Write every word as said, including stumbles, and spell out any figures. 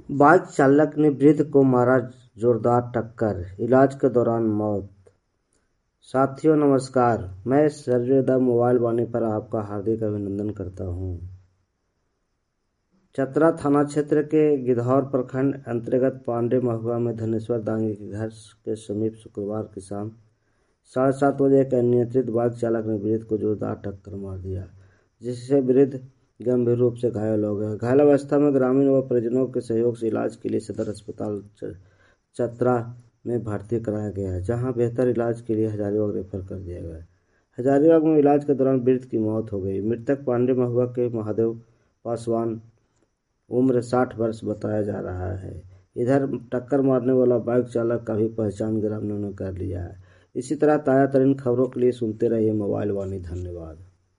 Bike चालक ने वृद्ध को मारा जोरदार टक्कर, इलाज के दौरान मौत। साथियों नमस्कार, मैं सर्वोदय मोबाइल वाणी पर आपका हार्दिक अभिनंदन करता हूं। चतरा थाना क्षेत्र के गिधौर प्रखंड अंतर्गत पांडे महुआ में धनेश्वर दांगी के घर के समीप शुक्रवार की शाम साढ़े सात बजे एक अनियंत्रित बाइक चालक ने वृद्ध को जोरदार टक्कर मार दिया, जिससे वृद्ध गंभीर रूप से घायल हो गए। घायल अवस्था में ग्रामीण व परिजनों के सहयोग से इलाज के लिए सदर अस्पताल चतरा में भर्ती कराया गया है, जहां बेहतर इलाज के लिए हजारीबाग रेफर कर दिया गया। हजारीबाग में इलाज के दौरान वृद्ध की मौत हो गई। मृतक पांडे महुआ के महादेव पासवान, उम्र साठ वर्ष बताया जा रहा है। इधर टक्कर मारने वाला बाइक चालक का भी पहचान ग्रामीणों ने कर लिया है। इसी तरह ताजा तरीन खबरों के लिए सुनते रहिए मोबाइल वाणी। धन्यवाद।